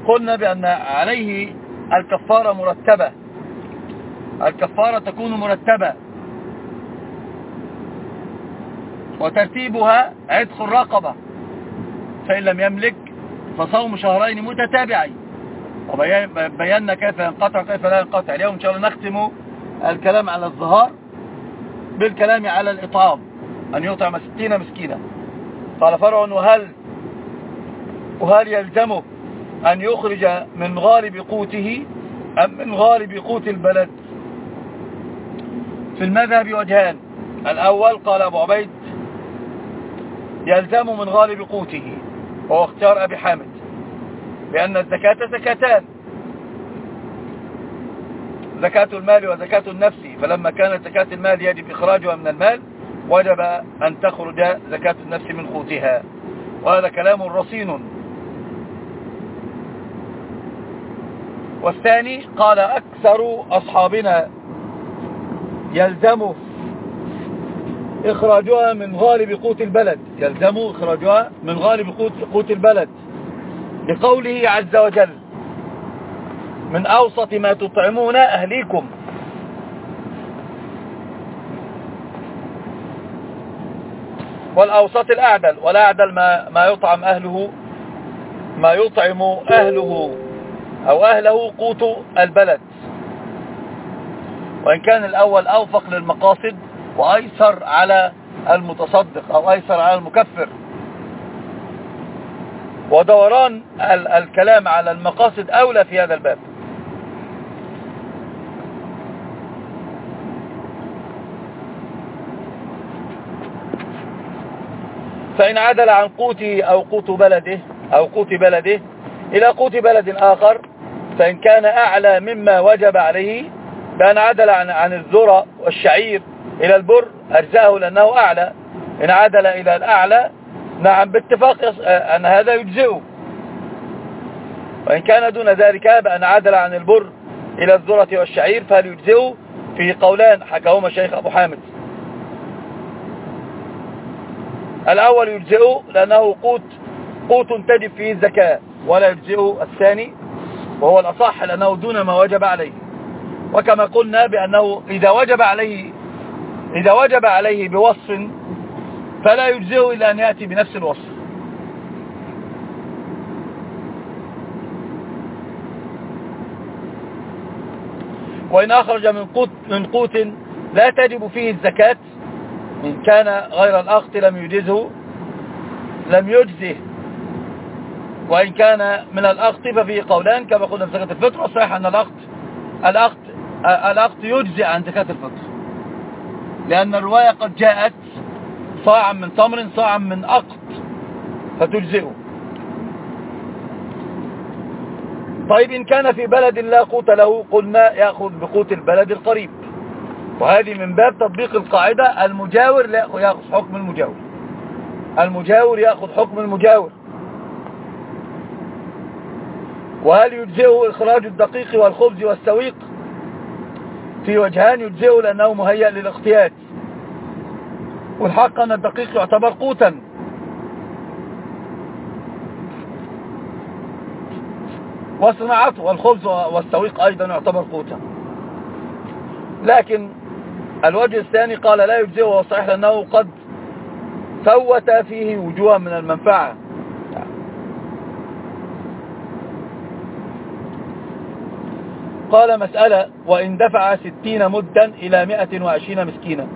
قلنا بأن عليه الكفارة مرتبة، الكفارة تكون مرتبة، وترتيبها عتق الرقبة، فإن لم يملك فصوم شهرين متتابعين. وبينا كيف ينقطع وكيف لا ينقطع. اليوم إن شاء الله نختم الكلام على الظهار بالكلام على الإطعام، أن يطعم 60 مسكينا. قال فرع: وهل يلزمه أن يخرج من غالب قوته أم من غالب قوت البلد؟ في المذهب وجهان. الأول قال أبو عبيد: يلزم من غالب قوته، وهو اختيار أبي حامد، لأن الزكاة زكاتان، زكاة المال وزكاة النفس، فلما كانت زكاة المال يجب إخراجها من المال وجب أن تخرج زكاة النفس من قوتها، وهذا كلام رصين. والثاني قال أكثر أصحابنا يلزم إخراجها من غالب قوت البلد، يلزم إخراجها من غالب قوت البلد، لقوله عز وجل: من أوسط ما تطعمون أهليكم. والأوسط الأعدل، والأعدل ما يطعم أهله، ما يطعم أهله أو أهله قوت البلد. وإن كان الأول أوفق للمقاصد وأيسر على المتصدق أو أيسر على المكفر. ودوران الكلام على المقاصد أولى في هذا الباب. فإن عدل عن قوته أو قوت بلده أو قوت بلده إلى قوت بلد آخر، فإن كان أعلى مما وجب عليه، بأن عدل عن الذرة والشعير إلى البر أجزاه لأنه أعلى. إن عدل إلى الأعلى، نعم باتفاق أن هذا يجزئه. وإن كان دون ذلك، بأن عدل عن البر إلى الذرة والشعير فهل يجزئه؟ في قولان حكاهما الشيخ أبو حامد. الأول يجزئه لأنه قوت تجب فيه الزكاة، ولا يجزئه الثاني وهو الأصح لأنه دون ما وجب عليه. وكما قلنا بأنه إذا وجب عليه بوصف فلا يجزئه إلا أن يأتي بنفس الوصف. وإن أخرج من قوت لا تجب فيه الزكاة، إن كان غير الأخت لم يجزه. وإن كان من الأخت ففيه قولان كما قلنا في زكاة الفطر، والصحيح أن الأخت يجزي عن زكاة الفطر، لأن الرواية قد جاءت صاعا من تمر صاعا من أقط فتجزئه. طيب إن كان في بلد لا قوت له، قلنا يأخذ بقوت البلد القريب. وهذه من باب تطبيق القاعدة: المجاور يأخذ حكم المجاور، المجاور يأخذ حكم المجاور. وهل يجزئه إخراج الدقيق والخبز والسويق؟ في وجهان: يجزئه لأنه مهيأ للاختيات، والحق أن الدقيق يعتبر قوتا، وصناعته والخبز والسويق أيضا يعتبر قوتا. لكن الوجه الثاني قال لا يجزئه، وهو صحيح لأنه قد فوت فيه وجوها من المنفعة. قال مسألة: وإن دفع 60 مدا إلى 120 مسكينا،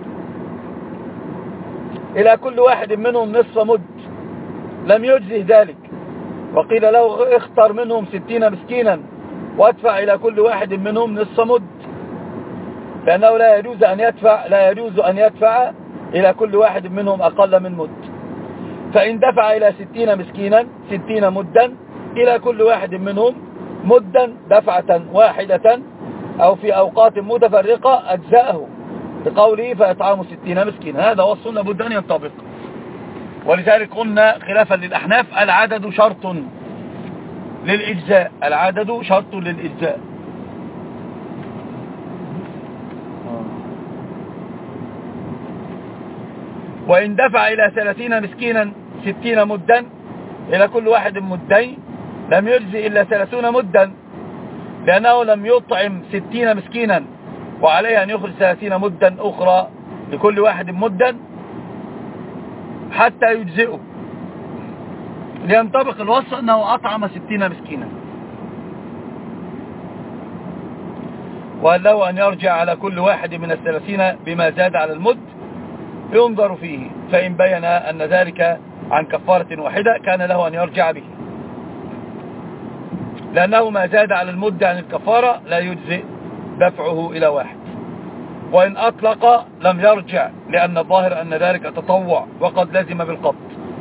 إلى كل واحد منهم نصف مد، لم يجزه ذلك. وقيل له: اختر منهم 60 مسكينا وادفع إلى كل واحد منهم نصف مد، لأنه لا يجوز أن يدفع إلى كل واحد منهم أقل من مد. فإن دفع إلى 60 مسكينا 60 مدا إلى كل واحد منهم مدا دفعة واحدة أو في أوقات متفرقة أجزاءه، بقوله: فإطعام 60 مسكينا. هذا وصف لابد أن ينطبق. ولذلك قلنا خلافا للأحناف: العدد شرط للإجزاء، العدد شرط للإجزاء. وإن دفع إلى 30 مسكينا 60 مدا إلى كل واحد مدين، لم يجزي إلا 30 مدا، لأنه لم يطعم 60 مسكينا، وعليه أن يخرج 30 مدا أخرى لكل واحد مدا حتى يجزئه، لينطبق الوصف أنه أطعم 60 مسكينا. وقال له أن يرجع على كل واحد من 30 بما زاد على المد ينظر فيه، فإن بين أن ذلك عن كفارة واحدة كان له أن يرجع به، لأنه ما زاد على المد عن الكفارة لا يجزئ دفعه إلى واحد. وإن أطلق لم يرجع، لأن الظاهر أن ذلك تطوع وقد لزم بالقبض.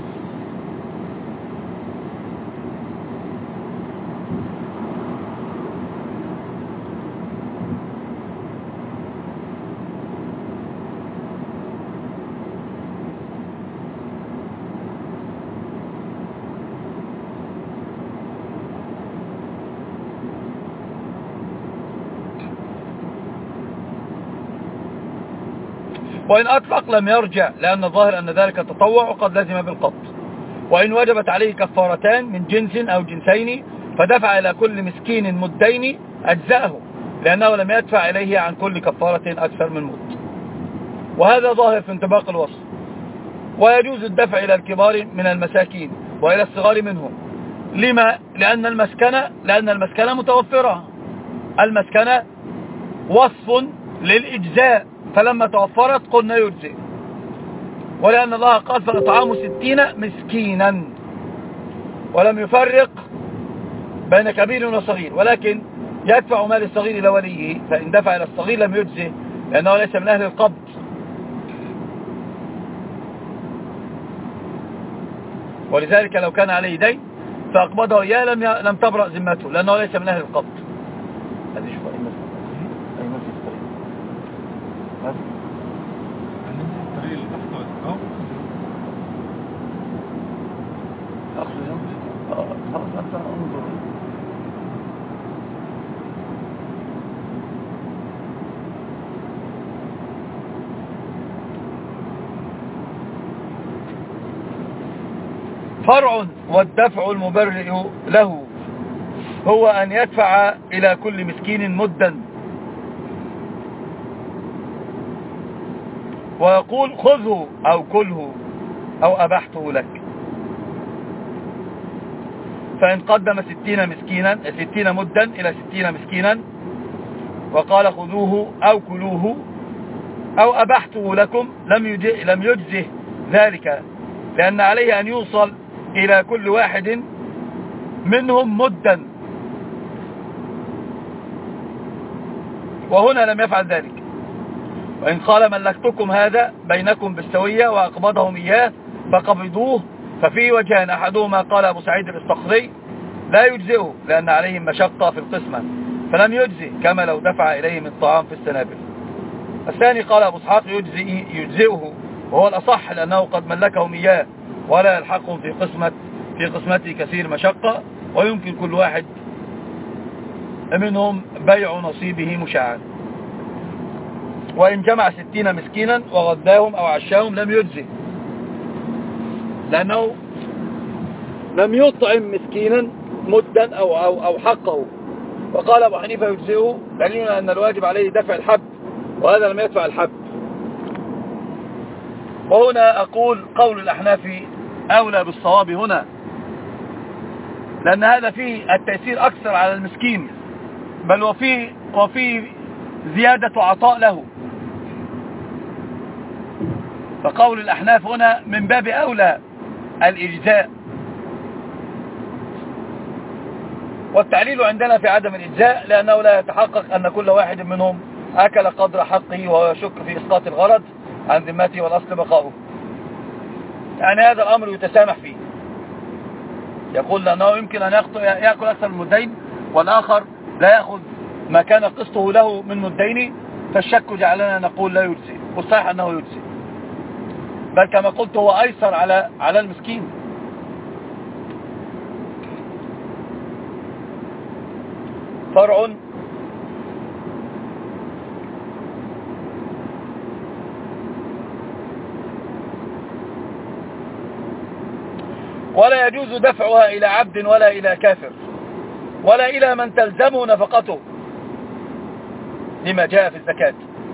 وإن أطلق لم يرجع، لأن الظاهر أن ذلك تطوع وقد لزم بالقبض. وإن وجبت عليه كفارتان من جنس أو جنسين فدفع إلى كل مسكين مدين أجزأه، لأنه لم يدفع إليه عن كل كفارة أكثر من مد. وهذا ظاهر في انطباق الوصف. ويجوز الدفع إلى الكبار من المساكين وإلى الصغار منهم. لما؟ لأن المسكنة متوفرة. المسكنة وصف للإجزاء، فلما توفرت قلنا يجزئ. ولأن الله قال فإطعام 60 مسكينا، ولم يفرق بين كبير وصغير، ولكن يدفع مال الصغير إلى وليه، فإن دفع إلى الصغير لم يجزئ لأنه ليس من أهل القبض. ولذلك لو كان عليه دين فأقبضه إياه لم تبرأ ذمته، لأنه ليس من أهل القبض. هذه شوف أي مسألة فرع. والدفع المبرئ له هو أن يدفع إلى كل مسكين مدا، ويقول خذه أو كله أو أبحته لك. فإن قدم 60 مدا إلى 60 مسكينا وقال خذوه أو كلوه أو أبحته لكم لم يجزه ذلك، لأن عليه أن يوصل إلى كل واحد منهم مدا، وهنا لم يفعل ذلك. وإن قال ملكتكم هذا بينكم بالسوية وأقبضهم إياه فقبضوه، ففي وجهان، أحدهما قال أبو سعيد الصخري لا يجزئه لأن عليهم مشقة في القسمة فلم يجزئ كما لو دفع إليهم الطعام في السنابل. الثاني قال أبو اسحاق يجزئه، وهو الأصح لأنه قد ملكهم إياه ولا يلحقهم في قسمته كثير مشقة، ويمكن كل واحد منهم بيع نصيبه مشاعا. وإن جمع 60 مسكينا وغداهم أو عشاهم لم يجزئ، لأنه لم يطعم مسكينا مدا أو حقه. وقال أبو حنيفة يجزئه، دليل أن الواجب عليه دفع الحب، وهذا لم يدفع الحب. وهنا أقول قول الأحناف أولى بالصواب هنا، لأن هذا فيه التأثير أكثر على المسكين، بل وفي زيادة عطاء له. فقول الأحناف هنا من باب أولى الإجزاء. والتعليل عندنا في عدم الإجزاء لأنه لا يتحقق أن كل واحد منهم أكل قدر حقه، وهو يشك في إسقاط الغرض عن ذمته والأصل بقاؤه. يعني هذا الأمر يتسامح فيه. يقول لأنه يمكن أن يأكل أكثر من مدين، والآخر لا يأخذ ما كان قسطه له من مدين، فالشك جعلنا نقول لا يجزي، والصحيح أنه يجزي، بل كما قلت هو أيسر على المسكين. فرع. ولا يجوز دفعها إلى عبد ولا إلى كافر ولا إلى من تلزمه نفقته لما جاء في الزكاة.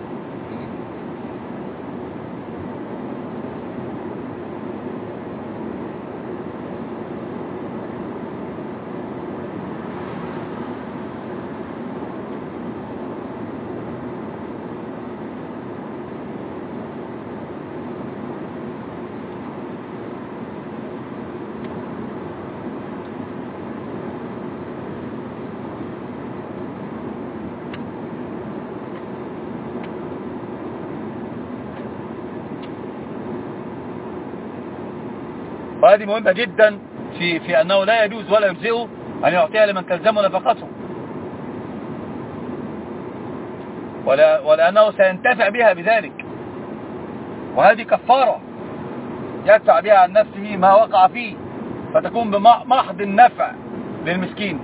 وهذه مهمة جدا في أنه لا يجوز ولا يجزئه أن يعطيها لمن تلزمه نفقته، ولأنه سينتفع بها بذلك، وهذه كفارة يدفع بها عن نفسه ما وقع فيه، فتكون بمحض النفع للمسكين.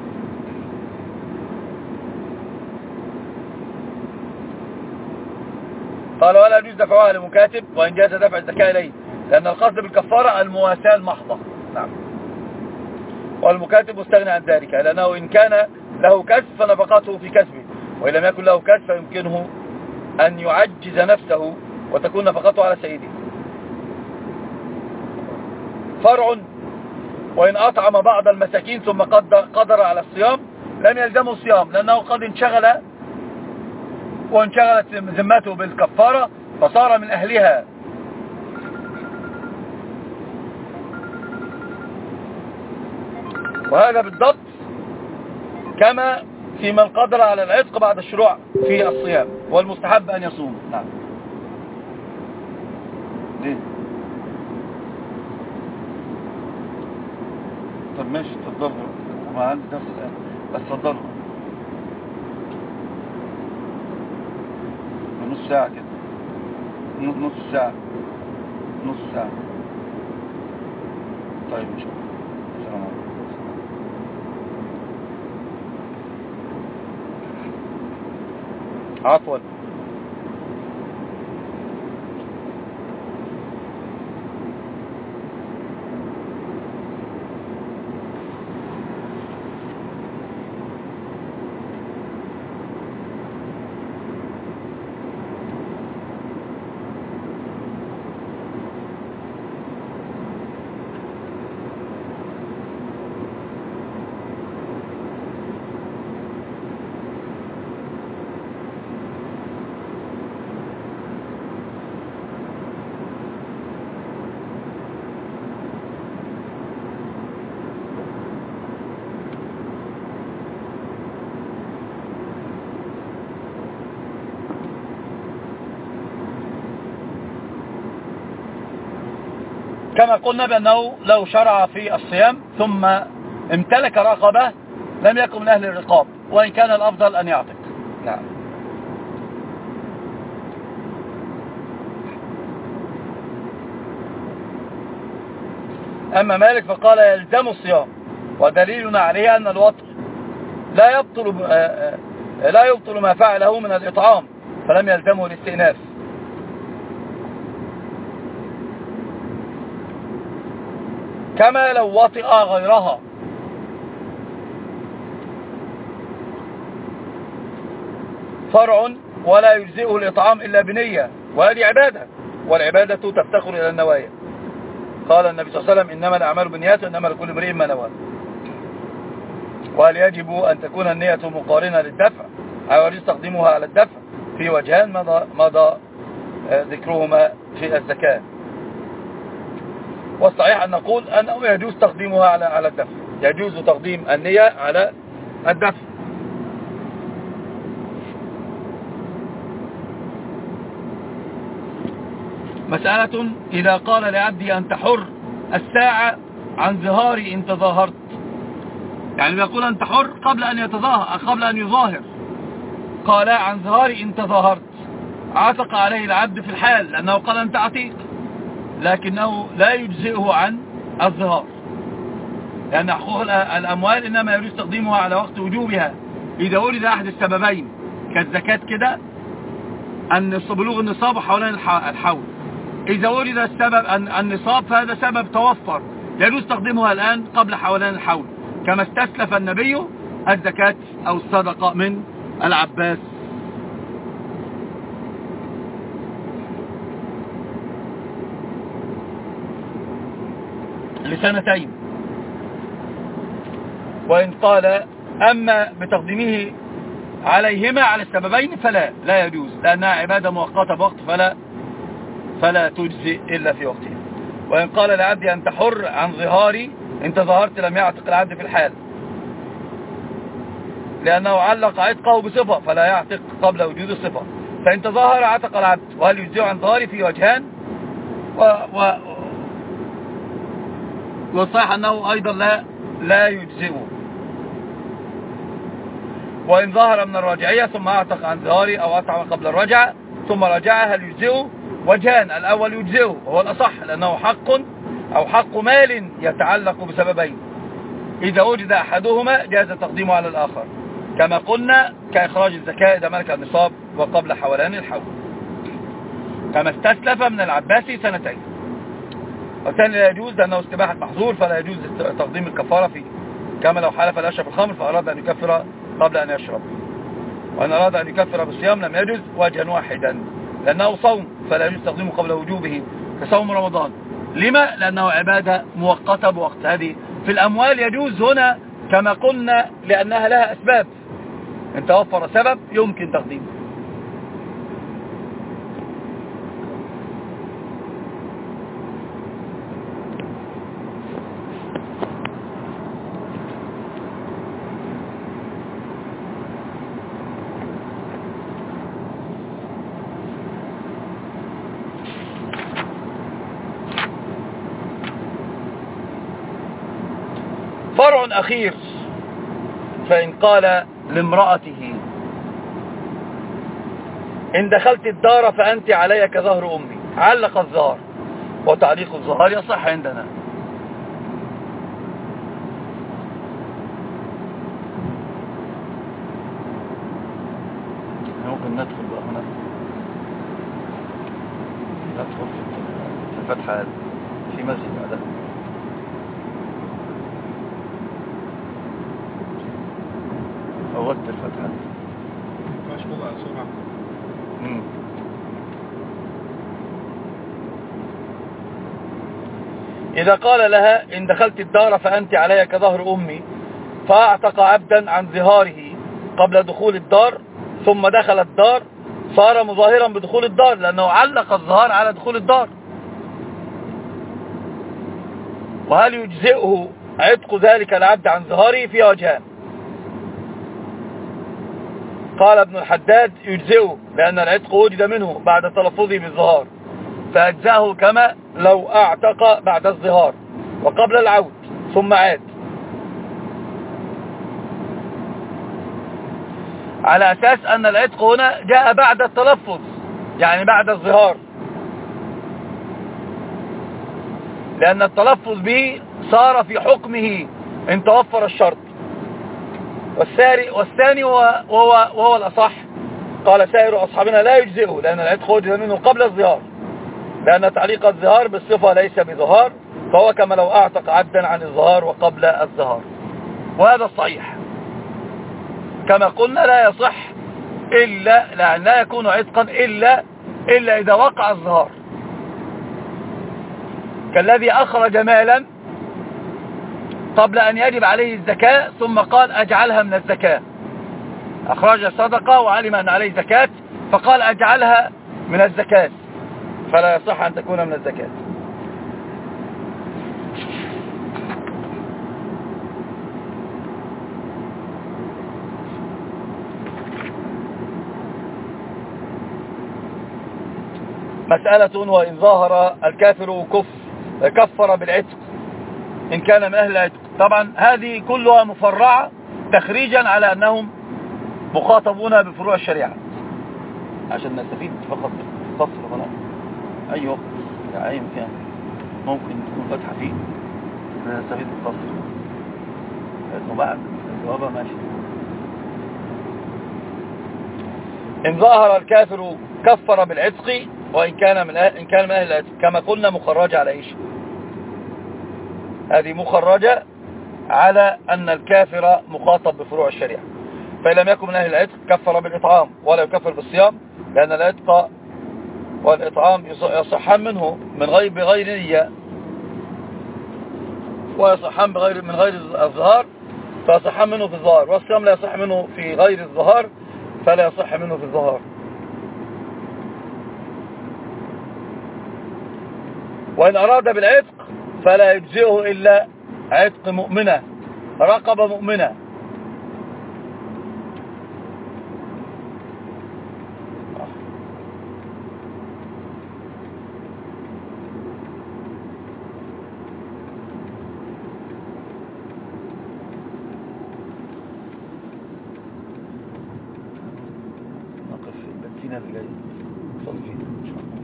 قال ولا يجوز دفعها لمكاتب وإن جاز دفع الزكاة إليه، لأن القصد بالكفارة المواساة المحضة. نعم. والمكاتب مستغني عن ذلك، لأنه إن كان له كسب فنفقته في كسبه، وإن لم يكن له كسب فيمكنه أن يعجز نفسه وتكون نفقته على سيده. فرع: وإن أطعم بعض المساكين ثم قدر على الصيام لم يلزمه الصيام، لأنه قد وانشغلت ذمته بالكفارة فصار من أهلها. وهذا بالضبط كما في من قدر على العتق بعد الشروع في الصيام، والمستحب أن يصوم. نعم. ليه؟ طب ماشي، تفضلوا، ما عندي درس الآن بس تفضلوا نص ساعة كده، نص ساعة. طيب إن شاء الله. السلام عليكم. عفوا. كما قلنا بأنه لو شرع في الصيام ثم امتلك رقبة لم يكن من أهل الرقاب، وإن كان الأفضل أن يعتق. نعم. أما مالك فقال يلزم الصيام، ودليلنا عليه أن الوطء لا يبطل ما فعله من الإطعام، فلم يلزمه الاستئناف. كما لو وطئ غيرها. فرع: ولا يجزئه الإطعام إلا بنية، وهذه عبادة، والعبادة تفتقر إلى النوايا. قال النبي صلى الله عليه وسلم إنما الأعمال بالنيات وإنما لكل امرئ ما نوى. وهل يجب أن تكون النية مقارنة للدفع أو يجوز تقديمها على الدفع؟ في وجهان مضى ذكرهما في الزكاة، والصحيح أن نقول أنه يجوز تقديمها على الدفع، يجوز تقديم النية على الدفع. مسألة: إذا قال لعبدي أنت حر الساعة عن ظهاري إن تظاهرت، يعني بيقول أنت حر قبل أن يظاهر، قال عن ظهاري إن تظاهرت، عتق عليه العبد في الحال لأنه قال أنت عتيق، لكنه لا يجزئه عن الظهار، لأن حقوق الأموال إنما يجوز تقديمها على وقت وجوبها إذا ولد أحد السببين كالزكاة كده، أن بلوغ النصاب حوالين الحول. إذا ولد السبب النصاب فهذا سبب توفر يجوز تقديمها الآن قبل حولان الحول، كما استسلف النبي الزكاة أو الصدقة من العباس. لسنتين. وإن قال أما بتقديمه عليهما على السببين لا يجوز، لأنها عبادة مؤقتة بوقت فلا تجزي إلا في وقتها. وإن قال لعبد أنت حر عن ظهاري، انت ظهرت لم يعتق العبد في الحال، لأنه علق عتقه بصفة فلا يعتق قبل وجود الصفة، فإن تظاهر عتق العبد. وهل يجزئ عن ظهاري؟ في وجهان، والصحيح أنه أيضا لا يجزئه. وإن ظهر من الراجعية ثم أعتق عن ظهاري أو أطعم قبل الرجعة ثم رجع، هل يجزئه؟ وجهان، الأول يجزئه وهو الأصح، لأنه حق مال يتعلق بسببين، إذا وجد أحدهما جاز تقديمه على الآخر، كما قلنا كإخراج الزكاة إذا ملك النصاب وقبل حولان الحول، كما استسلف من العباس سنتين. والثاني لا يجوز لأنه استباحة محظور، فلا يجوز تقديم الكفارة فيه، كما لو حلف لا يشرب الخمر فأراد أن يكفر قبل أن يشرب، وإن أراد أن يكفر بالصيام لم يجوز وجها واحدا، لأنه صوم فلا يجوز تقديمه قبل وجوبه كصوم رمضان. لما؟ لأنه عبادة مؤقتة بوقت. هذه في الأموال يجوز هنا كما قلنا لأنها لها أسباب، إن توفر سبب يمكن تقديمه. فرع أخير، فإن قال لامرأته إن دخلت الدار فأنت علي كظهر أمي، علق الظهر، وتعليق الظهر يصح عندنا. ممكن ندخل بقى هنا، ندخل في الفتحة في مسجد بعدها. فوت الفتحة مش بقى سرعة. إذا قال لها إن دخلت الدار فأنت علي كظهر أمي، فأعتق عبدا عن ظهاره قبل دخول الدار، ثم دخل الدار، صار مظاهرا بدخول الدار، لأنه علق الظهار على دخول الدار. وهل يجزئه عتق ذلك العبد عن ظهاره؟ في وجهان. قال ابن الحداد يجزئه، لأن العتق وجد منه بعد تلفظه بالظهار، فأجزاه كما لو أعتق بعد الظهار وقبل العود ثم عاد، على أساس أن العتق هنا جاء بعد التلفظ، يعني بعد الظهار، لأن التلفظ به صار في حكمه إن توفر الشرط. والثاني وهو الأصح، قال سائر أصحابنا لا يجزئه، لأن العتق وجد منه قبل الظهار، لأن تعليق الظهار بالصفة ليس بظهار، فهو كما لو أعتق عبدا عن الظهار وقبل الظهار، وهذا الصحيح. كما قلنا لا يصح لا يكون عتقا إلا إذا وقع الظهار، كالذي أخرج مالا قبل أن يجب عليه الزكاة ثم قال أجعلها من الزكاة، أخرج صدقة وعلم أن عليه زكاة فقال أجعلها من الزكاة، فلا يصح أن تكون من الزكاة. مسألة وإن ظاهر الكافر كفر بالعتق إن كان من أهل العتق. طبعا هذه كلها مفرعة تخريجا على أنهم مخاطبون بفروع الشريعة، عشان نستفيد فقط قصر هنا أي وقت يعني أي مكان ممكن تكون فتحة فيه نستفيد بالقصر، لأنه بعد الجوابة ماشي. إن ظاهر الكافر كفر بالعتق وإن كان من أهل العتق، كما قلنا مخرج على إيش؟ هذه مخرجة على أن الكافر مخاطب بفروع الشريعة. فإن لم يكن من أهل العتق كفر بالإطعام ولا يكفر بالصيام، لأن العتق والإطعام يصحان منه بغير نية، ويصحان من غير الظهار فيصحان منه في الظهار، والصيام لا يصح منه في غير الظهار فلا يصح منه في الظهار. وإن أراد بالعتق فلا يجزئه إلا عتق مؤمنة، رقبة مؤمنة. نقف في البنزينة اللي جاي نصلي فيها إن شاء الله.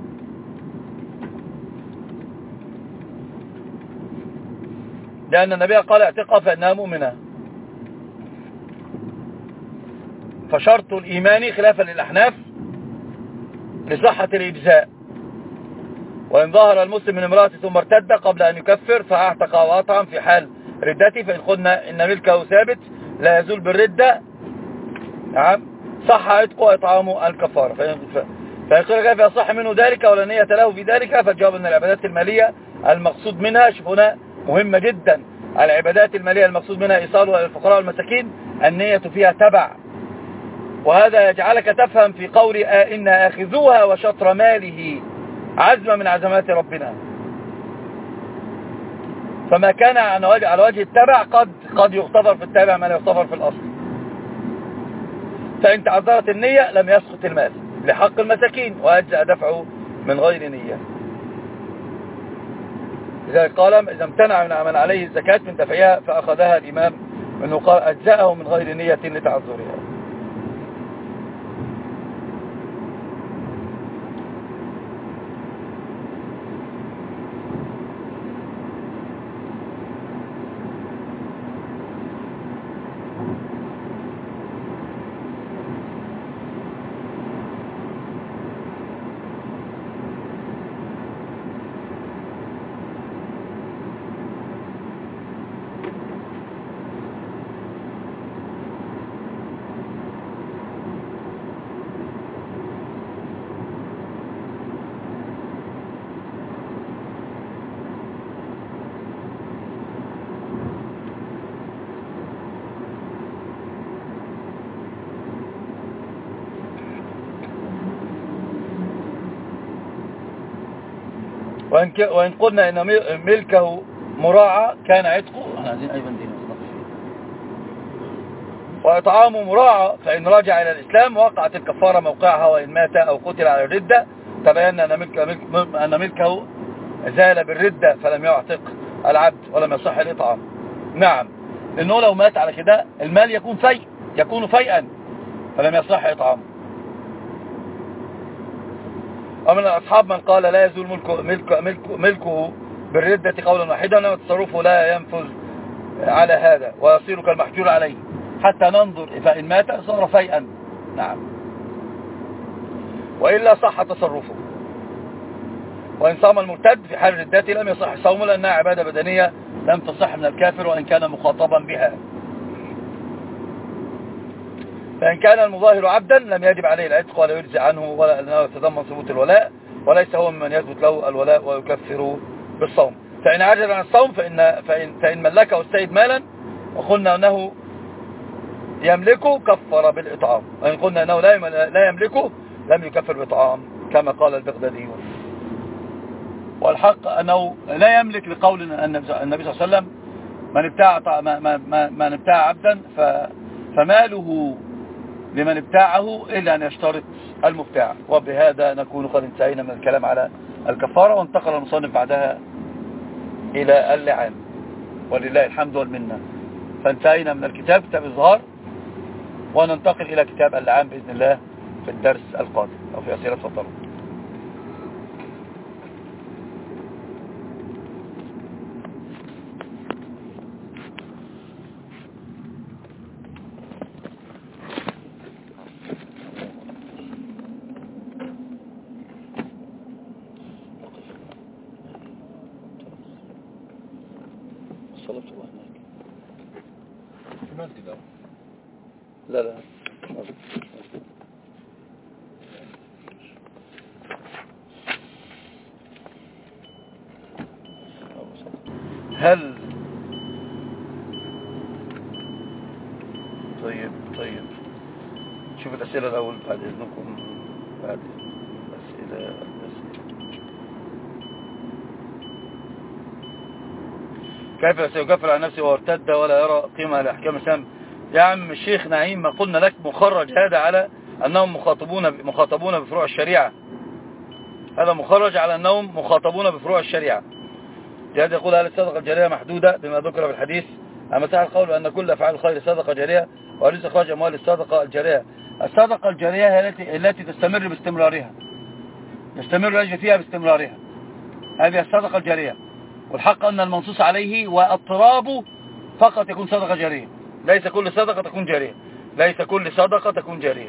لأن النبي قال اعتقها فإنها مؤمنة. فشرط الإيمان خلافا للأحناف لصحة الإجزاء. وإن ظهر المسلم من امرأة ثم ارتد قبل أن يكفر فأعتق أو أطعم في حال ردته، فإن قلنا إن ملكه ثابت لا يزول بالردة، نعم، صح عتقه وإطعامه الكفارة. فإن قيل كيف يصح منه ذلك ولا نية له في ذلك؟ فالجواب أن العبادات المالية المقصود منها، شوفونا مهمة جدا، العبادات المالية المقصود منها إيصالها إلى الفقراء والمساكين، النية فيها تبع. وهذا يجعلك تفهم في قول إن آخذوها وشطر ماله عزم من عزمات ربنا. فما كان على وجه التبع قد يغتفر في التابع ما لا يغتفر في الأصل. فإن تعذرت النية لم يسقط المال لحق المساكين وأجزأ دفعه من غير نية. لذلك قال إذا امتنع من عليه الزكاة من دفعها فأخذها الإمام منه قال أجزأه من غير نية لتعذرها. وإن قلنا إن ملكه مراعى كان عتقه، احنا عايزين أي بندين وإطعامه مراعى، فإن رجع إلى الإسلام وقعت الكفارة موقعها، وإن مات أو قتل على الردة تبين أن ملكه زال بالردة فلم يعتق العبد ولم يصح الإطعام. نعم، لأنه لو مات على كده المال يكون فيئا فلم يصح إطعامه. ومن الأصحاب من قال لا يزول ملكه بالردة قولا واحدا، وأن تصرفه لا ينفذ على هذا ويصير كالمحجور عليه حتى ننظر فإن مات صار فيئا. نعم، وإلا صح تصرفه. وإن صام المرتد في حال ردته لم يصح صومه لأنها عبادة بدنية لم تصح من الكافر وإن كان مخاطبا بها. فإن كان المظاهر عبدا لم يجب عليه العتق ولا يجزي عنه ولا أنه يتضمن ثبوت الولاء، وليس هو ممن يثبت له الولاء ويكفر بالصوم. فإن عجز عن الصوم فإن ملكه السيد مالا وقلنا أنه يملكه كفر بالإطعام، وإن قلنا أنه لا يملكه لم يكفر بالإطعام كما قال البغداديون. والحق أنه لا يملك لقول النبي صلى الله عليه وسلم من ابتاع عبدا فماله لمن ابتاعه إلا أن يشترط المبتاع. وبهذا نكون قد انتهينا من الكلام على الكفارة، وانتقل المصنف بعدها إلى اللعان ولله الحمد والمنة. فانتهينا من كتاب الظهار وننتقل إلى كتاب اللعان بإذن الله في الدرس القادم أو في أسئلة تفضلوا. عملت ده. لا لا هل طيب شوف الأسئلة الأول بعد إذنكم. بعد أسئلة كيف سيكفر عن نفسه وارتد ولا يرى قيمة لأحكام الإسلام؟ يا عم الشيخ نعيم، ما قلنا لك مخرج هذا على أنهم مخاطبون بفروع الشريعة. هذا مخرج على أنهم مخاطبون بفروع الشريعة. لهذا يقول هل الصدقة الجارية محدودة بما ذكر في الحديث؟ أما ساعة القول أن كل أفعال الخير صدقة جارية وليس إخراج أموال الصدقة الجارية. الصدقة الجارية هي التي تستمر باستمرارها، يستمر الأجر فيها باستمرارها، هذه الصدقة الجارية. والحق أن المنصوص عليه واضطرابه فقط يكون صدقة جارية، ليس كل صدقة تكون جارية، ليس كل صدقة تكون جارية.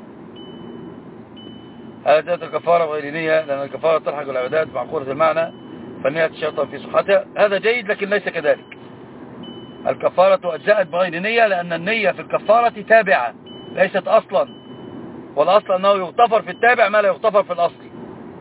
هذا الكفارة غير نية، لأن الكفارة تلحق العبادات معقولة المعنى فالنية تشرط في صحتها. هذا جيد لكن ليس كذلك. الكفارة أجزأت بغير نية لأن النية في الكفارة تابعة ليست أصلا، والأصل أنه يغتفر في التابع ما لا يغتفر في الأصل.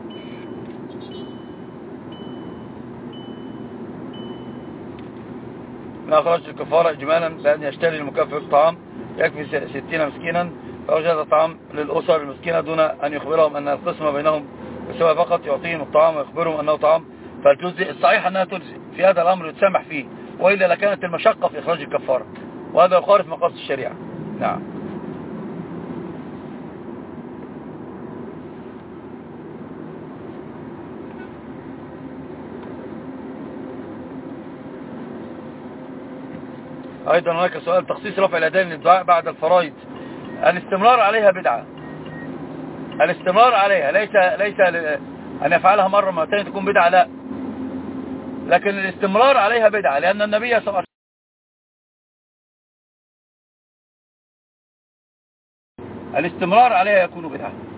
من أخرج الكفارة إجمالا بأن يشتري المكفر الطعام يكفي 60 مسكينا، فأوجد الطعام للأسر المسكينة دون أن يخبرهم أن القسمة بينهم بسبب فقط يعطيهم الطعام ويخبرهم أنه طعام فالتجزئ. الصحيح أنها تجزئ، في هذا الأمر يتسمح فيه، وإلا لكانت المشقة في إخراج الكفارة، وهذا يخالف مقاصد الشريعة. نعم. أيضا هناك سؤال تخصيص رفع اليدين للدعاء بعد الفرائض. الاستمرار عليها بدعة، الاستمرار عليها ليس أن يفعلها مرة مرتين تكون بدعة، لا، لكن الاستمرار عليها بدعة، لأن النبي صلى الله عليه وسلم الاستمرار عليها يكون بدعة.